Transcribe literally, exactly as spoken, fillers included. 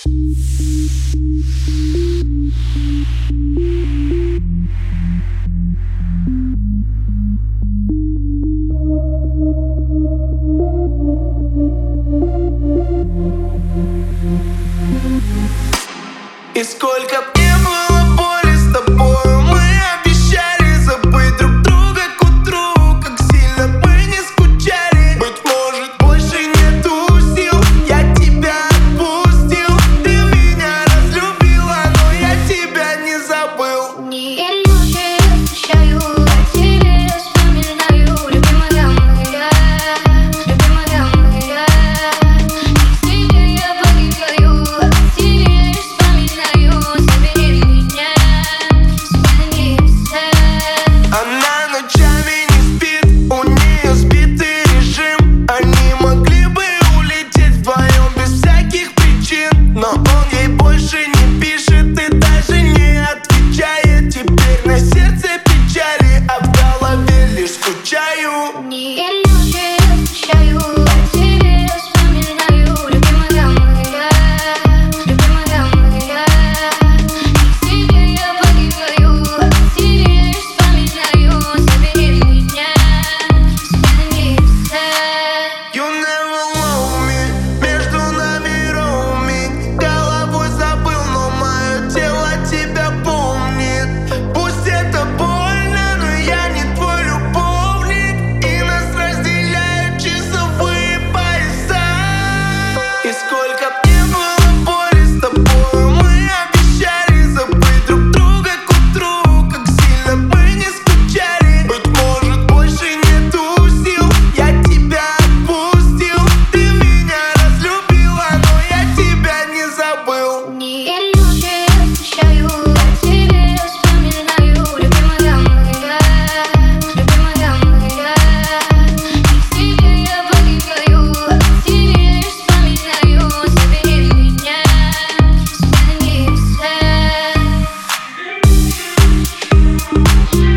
И сколько б не было боли с тобою, мы обещали забыть друг друга к утру. Как сильно мы не скучали. Быть может, больше нету сил. Я тебя отпустил. Ты меня разлюбила, но я тебя не забыл. Не ночи я встречаю, о тебе я вспоминаю. Любимая моя, любимая моя. Без тебя я погибаю, о тебе вспоминаю. Забери меня с небеса. Она ночами не спит, у нее сбитый режим. Они могли бы улететь вдвоем без всяких причин, но он ей больше не пишет и даже не отвечает. Теперь на сердце печали, а в голове лишь скучаю. Не ночи я встречаю, о тебе я вспоминаю. Любимая моя, любимая моя. Без тебя я погибаю, о тебе вспоминаю. Забери меня с небеса. You never love me, между нами роуминг. Головой забыл, но мое тело тебя помнит. Пусть это больно, но я не твой любовник. И нас разделяют часовые пояса. И сколько б не было боли с тобою, мы обещали забыть друг друга к утру. Как сильно мы не скучали. Быть может, больше нету сил. Я тебя отпустил. Ты меня разлюбила, но я тебя не забыл. Не ночи я встречаю, о тебе я вспоминаю. Любимая моя, любимая моя. Без тебя я погибаю, о тебе вспоминаю. Забери меня с небеса.